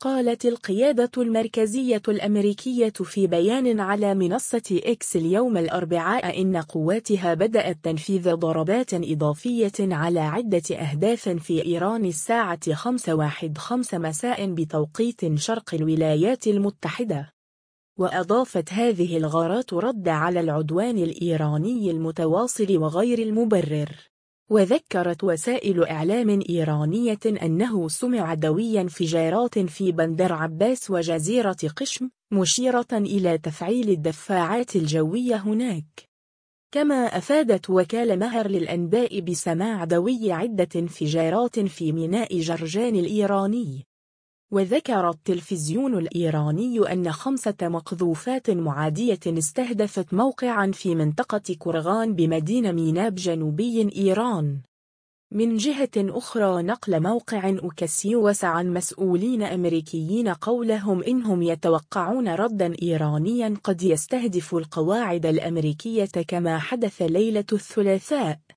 قالت القيادة المركزية الأمريكية في بيان على منصة إكس اليوم الأربعاء إن قواتها بدأت تنفيذ ضربات إضافية على عدة أهداف في إيران الساعة 5:15 مساء بتوقيت شرق الولايات المتحدة. وأضافت هذه الغارات رد على العدوان الإيراني المتواصل وغير المبرر. وذكرت وسائل إعلام إيرانية أنه سمع دوي انفجارات في بندر عباس وجزيرة قشم، مشيرة إلى تفعيل الدفاعات الجوية هناك. كما أفادت وكالة مهر للأنباء بسماع دوي عدة انفجارات في ميناء جرجان الإيراني. وذكر التلفزيون الإيراني أن 5 مقذوفات معادية استهدفت موقعا في منطقة كرغان بمدينة ميناب جنوبي إيران. من جهة أخرى نقل موقع أوكسيوس عن مسؤولين أمريكيين قولهم إنهم يتوقعون رداً إيرانياً قد يستهدف القواعد الأمريكية كما حدث ليلة الثلاثاء.